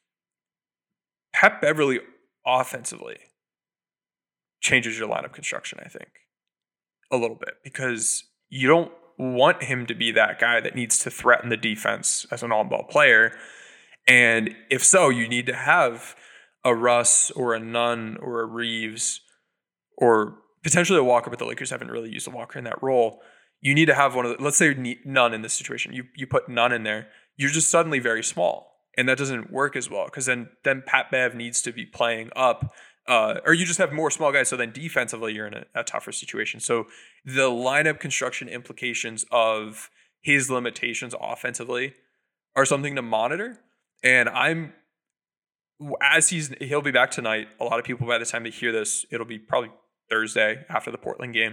Pat Beverly offensively changes your lineup construction, I think, a little bit, because you don't want him to be that guy that needs to threaten the defense as an on-ball player. And if so, you need to have a Russ or a Nunn or a Reeves or potentially a Walker, but the Lakers haven't really used a Walker in that role. You need to have one of the, let's say Nunn in this situation. You you put Nunn in there, you're just suddenly very small. And that doesn't work as well, because then, then Pat Bev needs to be playing up. Uh, or you just have more small guys, so then defensively you're in a, a tougher situation. So the lineup construction implications of his limitations offensively are something to monitor. And I'm, as he's, he'll be back tonight. A lot of people, by the time they hear this, it'll be probably Thursday after the Portland game.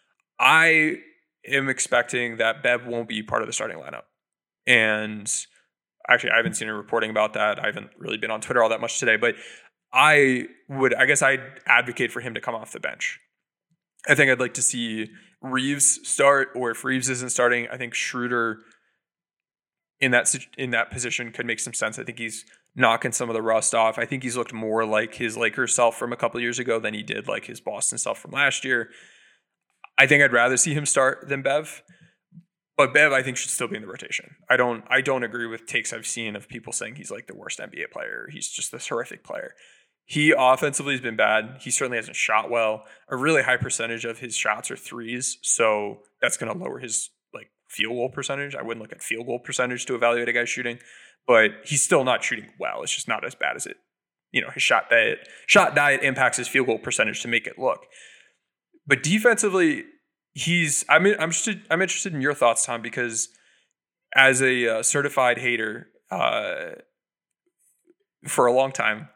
I am expecting that Bev won't be part of the starting lineup. And actually, I haven't seen any reporting about that. I haven't really been on Twitter all that much today, but I would, I guess I'd advocate for him to come off the bench. I think I'd like to see Reeves start, or if Reeves isn't starting, I think Schroeder in that in that position could make some sense. I think he's knocking some of the rust off. I think he's looked more like his Lakers self from a couple of years ago than he did like his Boston self from last year. I think I'd rather see him start than Bev. But Bev, I think, should still be in the rotation. I don't I don't agree with takes I've seen of people saying he's like the worst N B A player. He's just this horrific player. He offensively has been bad. He certainly hasn't shot well. A really high percentage of his shots are threes, so that's going to lower his like field goal percentage. I wouldn't look at field goal percentage to evaluate a guy's shooting, but he's still not shooting well. It's just not as bad as it, you know, his shot diet shot diet impacts his field goal percentage to make it look. But defensively, he's I'm I'm interested I'm interested in your thoughts, Tom, because as a uh, certified hater uh, for a long time,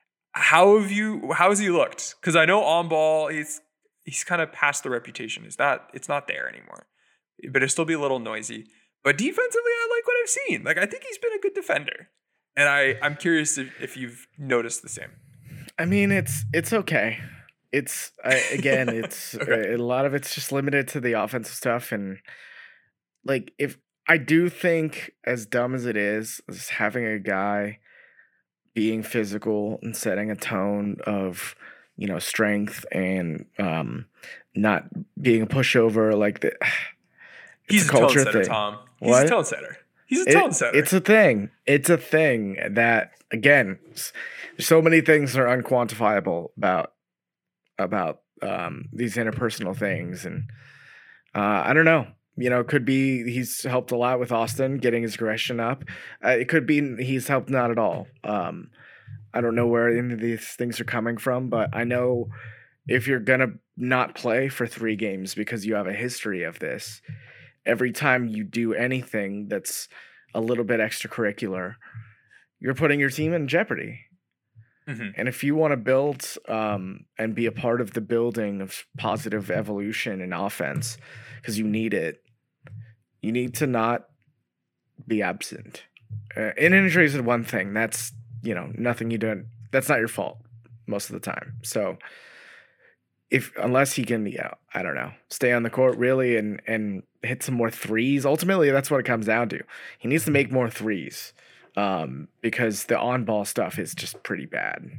how have you how has he looked? Because I know on ball he's he's kind of past the reputation. It's not it's not there anymore, but it'll still be a little noisy. But defensively, I like what I've seen. Like I think he's been a good defender, and I I'm curious if, if you've noticed the same. I mean, it's it's okay. It's I, again, it's okay. a, a lot of it's just limited to the offensive stuff, and like if I do think, as dumb as it is, just having a guy being physical and setting a tone of, you know, strength and um, not being a pushover, like the he's a, a tone setter, thing. Tom. He's what? a tone setter. He's a tone it, setter. It's a thing. It's a thing that again, so many things are unquantifiable about. about um, these interpersonal things. And uh, I don't know, you know, it could be he's helped a lot with Austin getting his aggression up. Uh, it could be he's helped not at all. Um, I don't know where any of these things are coming from, but I know if you're going to not play for three games because you have a history of this, every time you do anything that's a little bit extracurricular, you're putting your team in jeopardy. Mm-hmm. And if you want to build um, and be a part of the building of positive evolution in offense, because you need it, you need to not be absent. Uh, and injuries is one thing. That's, you know, nothing you do. That's not your fault most of the time. So if unless he can, yeah, I don't know, stay on the court really and and hit some more threes. Ultimately, that's what it comes down to. He needs to make more threes. Um, because the on-ball stuff is just pretty bad.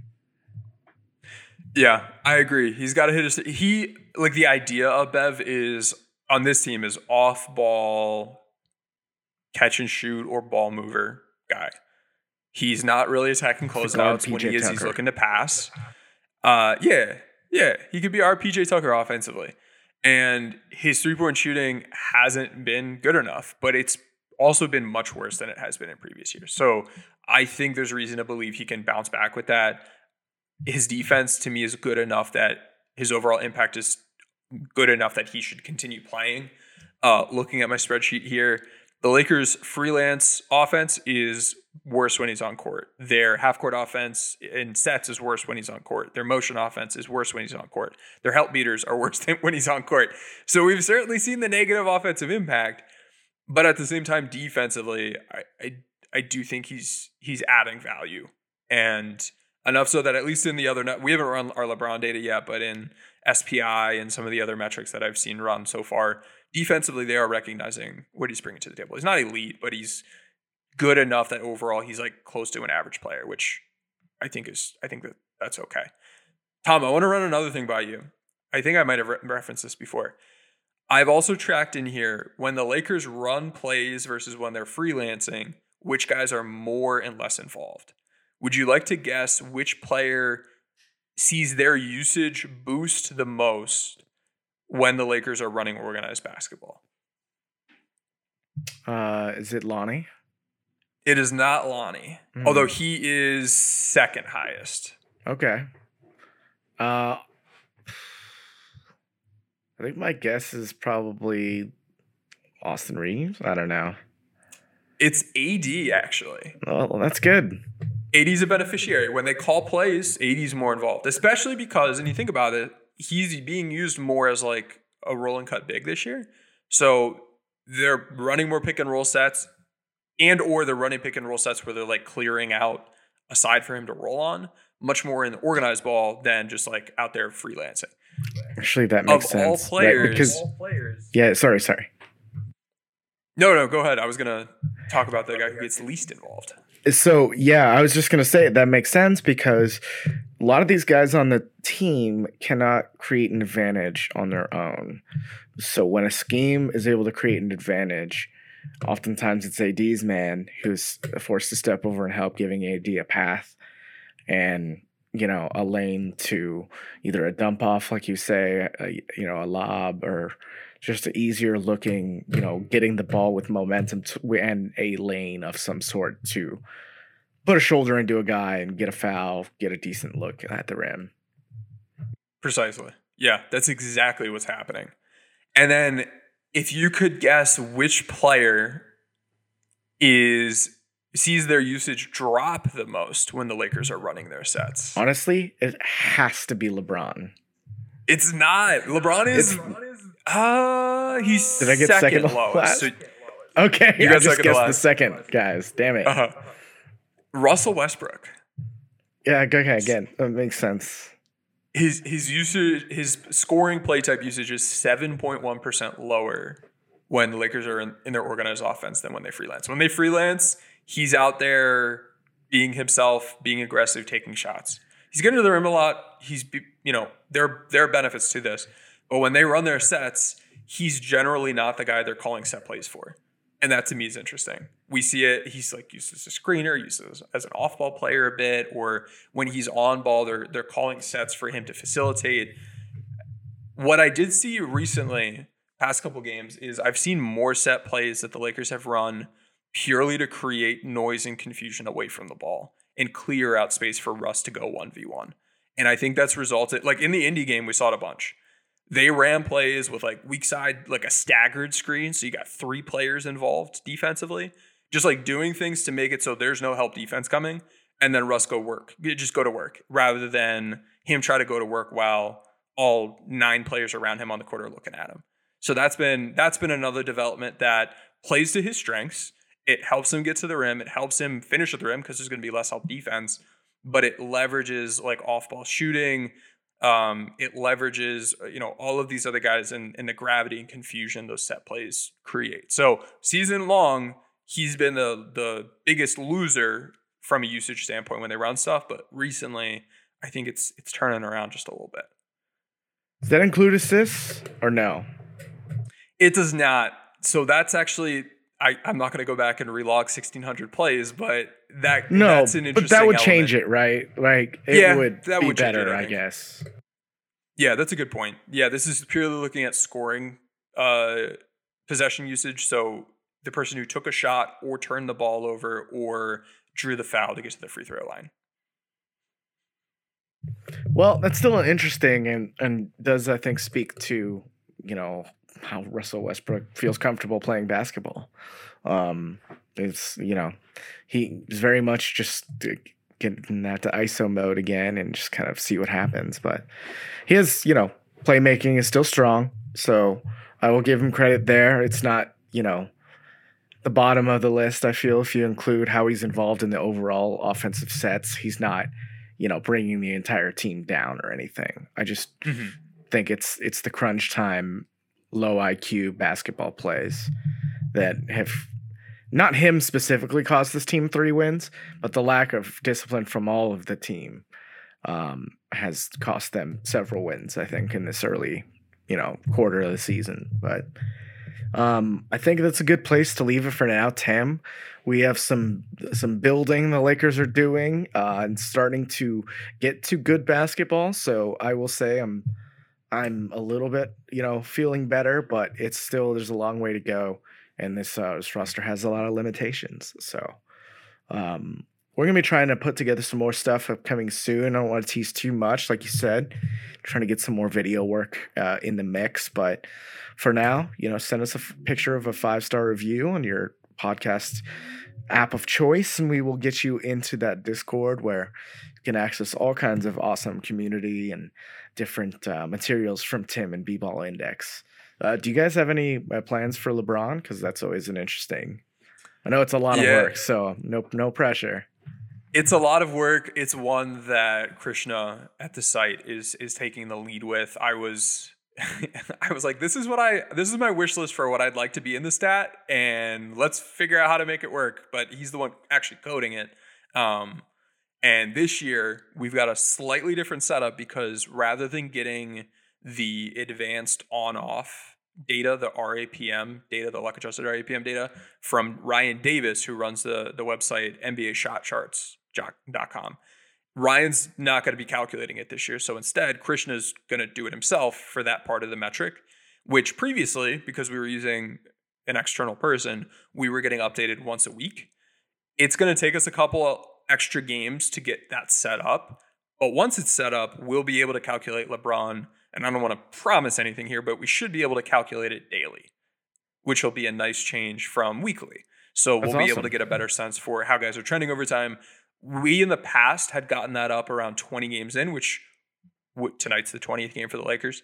Yeah, I agree. He's got to hit his. He like the idea of Bev is on this team is off-ball catch and shoot or ball mover guy. He's not really attacking closeouts. When he is, Tucker. He's looking to pass. Uh, yeah, yeah, he could be our P J Tucker offensively, and his three-point shooting hasn't been good enough, but it's also been much worse than it has been in previous years. So I think there's reason to believe he can bounce back with that. His defense to me is good enough that his overall impact is good enough that he should continue playing. Uh, looking at my spreadsheet here, The Lakers' freelance offense is worse when he's on court. Their half-court offense in sets is worse when he's on court. Their motion offense is worse when he's on court. Their help beaters are worse than when he's on court. So we've certainly seen the negative offensive impact, but at the same time, defensively, I I, I do think he's he's adding value. And enough so that at least in the other, we haven't run our LeBron data yet, but in S P I and some of the other metrics that I've seen run so far, defensively, they are recognizing what he's bringing to the table. He's not elite, but he's good enough that overall he's like close to an average player, which I think is, I think that that's okay. Tom, I want to run another thing by you. I think I might have re- referenced this before. I've also tracked in here when the Lakers run plays versus when they're freelancing, which guys are more and less involved. Would you like to guess which player sees their usage boost the most when the Lakers are running organized basketball? Uh, is it Lonnie? It is not Lonnie, mm. although he is second highest. Okay. Uh, I think my guess is probably Austin Reeves. I don't know. It's A D, actually. Oh, well, that's good. A D's a beneficiary. When they call plays, A D's more involved, especially because, and you think about it, he's being used more as like a roll and cut big this year. So they're running more pick and roll sets and or they're running pick and roll sets where they're like clearing out a side for him to roll on much more in the organized ball than just like out there freelancing. Actually, that makes of sense. All players, right, because, all players. Yeah, sorry, sorry. No, no, go ahead. I was going to talk about the guy who gets least involved. So, yeah, I was just going to say that makes sense because a lot of these guys on the team cannot create an advantage on their own. So when a scheme is able to create an advantage, oftentimes it's A D's man who's forced to step over and help, giving A D a path and, you know, a lane to either a dump off, like you say, a, you know, a lob, or just an easier looking, you know, getting the ball with momentum to, and a lane of some sort to put a shoulder into a guy and get a foul, get a decent look at the rim. Precisely. Yeah, that's exactly what's happening. And then if you could guess which player is sees their usage drop the most when the Lakers are running their sets. Honestly, it has to be LeBron. It's not. LeBron is it's, uh he's Did I get second, second lowest. So okay, you got I just second guessed last. the second, guys. Damn it. Uh-huh. Russell Westbrook. Yeah, okay, again. That makes sense. His his usage, his scoring play type usage is seven point one percent lower when the Lakers are in, in their organized offense than when they freelance. When they freelance, he's out there being himself, being aggressive, taking shots. He's getting to the rim a lot. He's, you know, there there are benefits to this. But when they run their sets, he's generally not the guy they're calling set plays for. And that to me is interesting. We see it. He's like used as a screener, used as, as an off-ball player a bit, or when he's on ball, they're they're calling sets for him to facilitate. What I did see recently, past couple games, is I've seen more set plays that the Lakers have run purely to create noise and confusion away from the ball and clear out space for Russ to go one v one. And I think that's resulted, like in the Indy game, we saw it a bunch. They ran plays with like weak side, like a staggered screen. So you got three players involved defensively, just like doing things to make it so there's no help defense coming. And then Russ go work, just go to work rather than him try to go to work while all nine players around him on the court are looking at him. So that's been, that's been another development that plays to his strengths. It helps him get to the rim. It helps him finish at the rim because there's going to be less help defense, but it leverages like off ball shooting. Um, it leverages, you know, all of these other guys and, and the gravity and confusion those set plays create. So season long, he's been the the biggest loser from a usage standpoint when they run stuff. But recently, I think it's it's turning around just a little bit. Does that include assists or no? It does not. So that's actually, I, I'm not going to go back and relog sixteen hundred plays, but that no, that's an interesting but that would element. change it, right? Like it yeah, would that be would better, it, I, I guess. Yeah, that's a good point. Yeah, this is purely looking at scoring uh, possession usage. So the person who took a shot or turned the ball over or drew the foul to get to the free throw line. Well, that's still interesting and, and does, I think, speak to, you know, how Russell Westbrook feels comfortable playing basketball. Um, it's, you know, he's very much just getting that to I S O mode again and just kind of see what happens. But he has, you know, playmaking is still strong. So I will give him credit there. It's not, you know, the bottom of the list, I feel, if you include how he's involved in the overall offensive sets. He's not, you know, bringing the entire team down or anything. I just mm-hmm. think it's it's the crunch time, low I Q basketball plays that have not him specifically caused this team three wins, but the lack of discipline from all of the team um, has cost them several wins, I think, in this early, you know, quarter of the season. But um, I think that's a good place to leave it for now, Tim. We have some some building the Lakers are doing uh, and starting to get to good basketball. So I will say I'm I'm a little bit, you know, feeling better, but it's still, there's a long way to go. And this, uh, this roster has a lot of limitations. So um, we're going to be trying to put together some more stuff upcoming soon. I don't want to tease too much. Like you said, trying to get some more video work uh, in the mix. But for now, you know, send us a f- picture of a five-star review on your podcast app of choice, and we will get you into that Discord where you can access all kinds of awesome community and different uh, materials from Tim and B-Ball Index. Uh, do you guys have any uh, plans for LeBron? Because that's always an interesting. I know it's a lot yeah. of work, so no no pressure. It's a lot of work. It's one that Krishna at the site is is taking the lead with. I was I was like, this is what I this is my wish list for what I'd like to be in the stat, and let's figure out how to make it work. But he's the one actually coding it. Um, and this year we've got a slightly different setup because rather than getting the advanced on-off data, the R A P M data, the luck-adjusted R A P M data from Ryan Davis, who runs the, the website N B A shot charts dot com. Ryan's not going to be calculating it this year. So instead, Krishna's going to do it himself for that part of the metric, which previously, because we were using an external person, we were getting updated once a week. It's going to take us a couple extra games to get that set up. But once it's set up, we'll be able to calculate LeBron. And I don't want to promise anything here, but we should be able to calculate it daily, which will be a nice change from weekly. So That's we'll be awesome. able to get a better sense for how guys are trending over time. We in the past had gotten that up around twenty games in, which tonight's the twentieth game for the Lakers.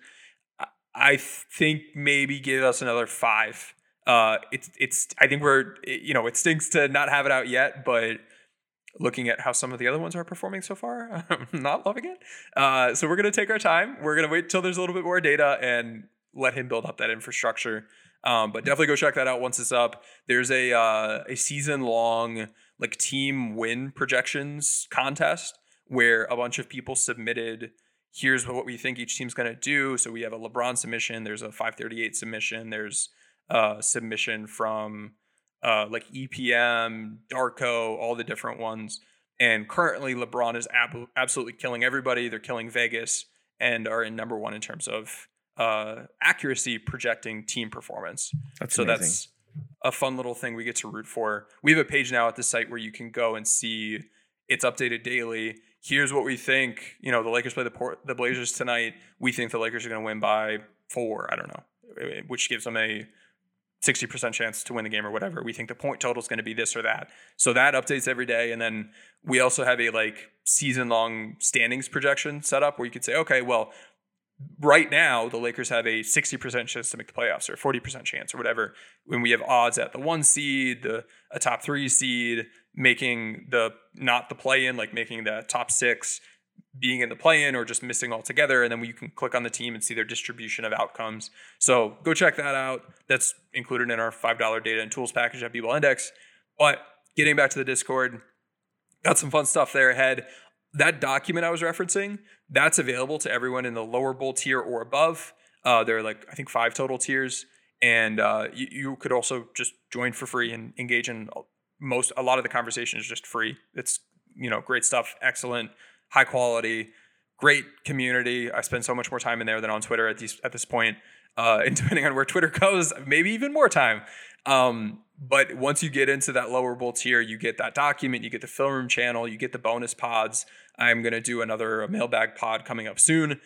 I think maybe give us another five. Uh, it's it's. I think we're you know it stinks to not have it out yet, but looking at how some of the other ones are performing so far, I'm not loving it. Uh, so we're going to take our time. We're going to wait till there's a little bit more data and let him build up that infrastructure. Um, but definitely go check that out once it's up. There's a uh, a season long like team win projections contest where a bunch of people submitted, here's what we think each team's going to do. So we have a LeBron submission. There's a five thirty-eight submission. There's a submission from Uh, like E P M, Darko, all the different ones. And currently LeBron is ab- absolutely killing everybody. They're killing Vegas and are in number one in terms of uh, accuracy projecting team performance. That's so amazing. That's a fun little thing we get to root for. We have a page now at the site where you can go and see it's updated daily. Here's what we think. You know, the Lakers play the Port- the Blazers tonight. We think the Lakers are going to win by four. I don't know, which gives them a sixty percent chance to win the game or whatever. We think the point total is going to be this or that. So that updates every day. And then we also have a like season long standings projection set up where you could say, okay, well, right now the Lakers have a sixty percent chance to make the playoffs or a forty percent chance or whatever. When we have odds at the one seed, the a top three seed, making the, not the play in, like making the top six, being in the play-in or just missing altogether, and then you can click on the team and see their distribution of outcomes. So go check that out. That's included in our five dollars data and tools package at B-Ball Index. But getting back to the Discord, got some fun stuff there ahead. That document I was referencing, that's available to everyone in the lower bowl tier or above. Uh, there are like, I think, five total tiers. And uh, you, you could also just join for free and engage in most, a lot of the conversation is just free. It's, you know, great stuff, excellent, high quality, great community. I spend so much more time in there than on Twitter at these at this point. Uh, and depending on where Twitter goes, maybe even more time. Um, but once you get into that lower bowl tier, you get that document, you get the film room channel, you get the bonus pods. I'm going to do another mailbag pod coming up soon.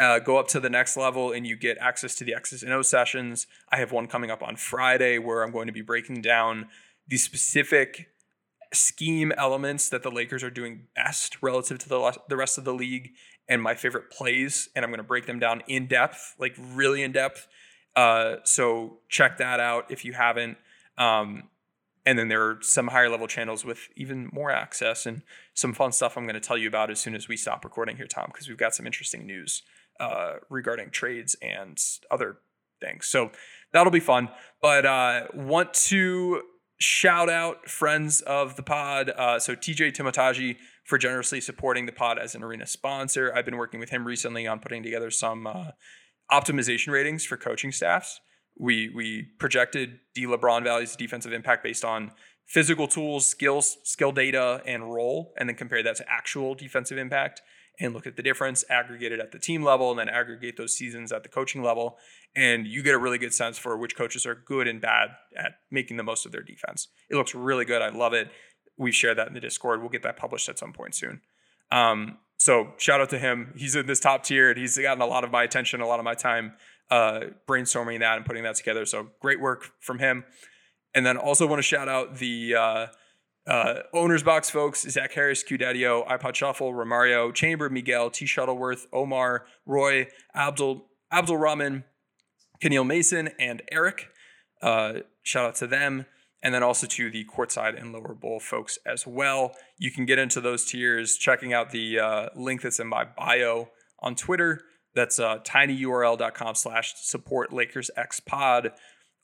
uh, go up to the next level and you get access to the X's and O sessions. I have one coming up on Friday where I'm going to be breaking down the specific scheme elements that the Lakers are doing best relative to the the rest of the league and my favorite plays. And I'm going to break them down in depth, like really in depth. Uh, so check that out if you haven't. Um, and then there are some higher level channels with even more access and some fun stuff I'm going to tell you about as soon as we stop recording here, Tom, because we've got some interesting news uh, regarding trades and other things. So that'll be fun. But uh, want to shout out friends of the pod. Uh, so T J Timotaji for generously supporting the pod as an arena sponsor. I've been working with him recently on putting together some uh, optimization ratings for coaching staffs. We we projected D. LeBron Valley's defensive impact based on physical tools, skills, skill data, and role, and then compare that to actual defensive impact and look at the difference, aggregate it at the team level, and then aggregate those seasons at the coaching level. And you get a really good sense for which coaches are good and bad at making the most of their defense. It looks really good. I love it. We've shared that in the Discord. We'll get that published at some point soon. Um, so shout out to him. He's in this top tier, and he's gotten a lot of my attention, a lot of my time uh, brainstorming that and putting that together. So great work from him. And then also want to shout out the uh, uh, Owner's Box folks, Zach Harris, Q Daddio, iPod Shuffle, Romario, Chamber, Miguel, T Shuttleworth, Omar, Roy, Abdul, Abdul Rahman, Keneal Mason, and Eric. Uh, shout out to them. And then also to the Courtside and Lower Bowl folks as well. You can get into those tiers checking out the uh, link that's in my bio on Twitter. That's uh, tinyurl.com slash support Lakers X pod.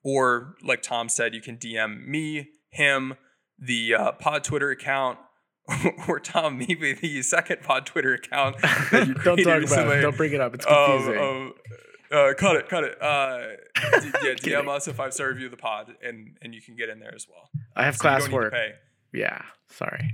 Or like Tom said, you can D M me, him, the uh, pod Twitter account, or Tom, maybe the second pod Twitter account that you Don't talk recently. about it. Don't bring it up. It's confusing. Um, um, uh, cut it, cut it. Uh, d- yeah, D M us a five-star review of the pod, and and you can get in there as well. I have So you don't need to classwork. pay. Yeah, sorry.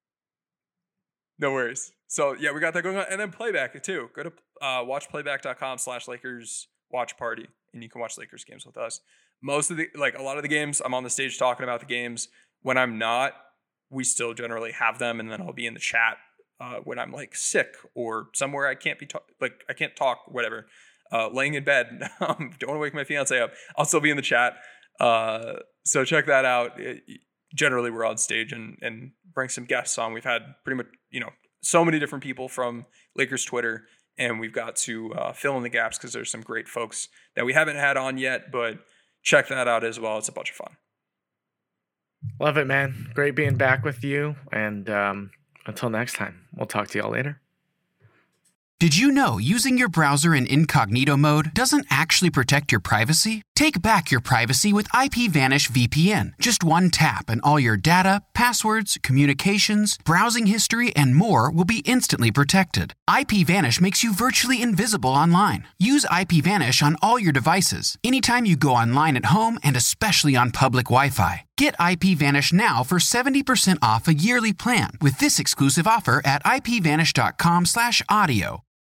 No worries. So yeah, we got that going on, and then playback too. Go to uh, watchplayback.com slash Lakers watch party, and you can watch Lakers games with us. Most of the like a lot of the games, I'm on the stage talking about the games. When I'm not, we still generally have them, and then I'll be in the chat uh, when I'm like sick or somewhere I can't be ta- like I can't talk, whatever. Uh, laying in bed, don't want to wake my fiance up. I'll still be in the chat. Uh, so check that out. It, generally, we're on stage and and bring some guests on. We've had pretty much you know so many different people from Lakers Twitter, and we've got to uh, fill in the gaps because there's some great folks that we haven't had on yet. But check that out as well. It's a bunch of fun. Love it, man. Great being back with you. And um, until next time, we'll talk to y'all later. Did you know using your browser in incognito mode doesn't actually protect your privacy? Take back your privacy with IPVanish V P N. Just one tap and all your data, passwords, communications, browsing history, and more will be instantly protected. IPVanish makes you virtually invisible online. Use IPVanish on all your devices, anytime you go online at home and especially on public Wi-Fi. Get IPVanish now for seventy percent off a yearly plan with this exclusive offer at ipvanish.com slash audio.